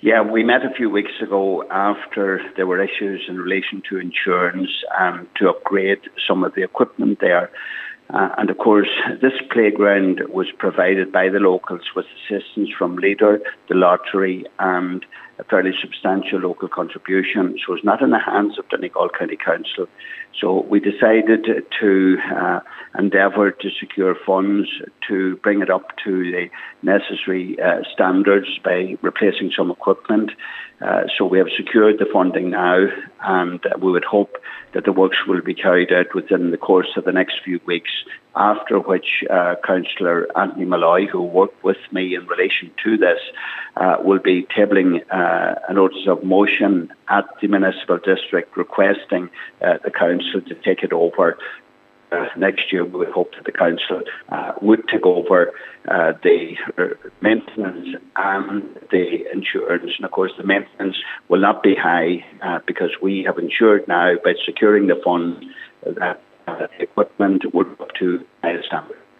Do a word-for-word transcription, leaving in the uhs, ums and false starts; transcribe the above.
Yeah, we met a few weeks ago after there were issues in relation to insurance and to upgrade some of the equipment there. Uh, and of course, this playground was provided by the locals with assistance from Leader, the lottery, and a fairly substantial local contribution. So it's not in the hands of Donegal County Council. So we decided to uh, endeavour to secure funds to bring it up to the necessary uh, standards by replacing some equipment. Uh, so we have secured the funding now, and uh, we would hope that the works will be carried out within the course of the next few weeks, after which uh, Councillor Anthony Malloy, who worked with me in relation to this, uh, will be tabling uh, a notice of motion at the municipal district requesting uh, the council to take it over. Uh, next year, we would hope that the council uh, would take over uh, the uh, maintenance and the insurance. And of course, the maintenance will not be high uh, because we have ensured now by securing the funds that uh, the equipment would be up to high standard.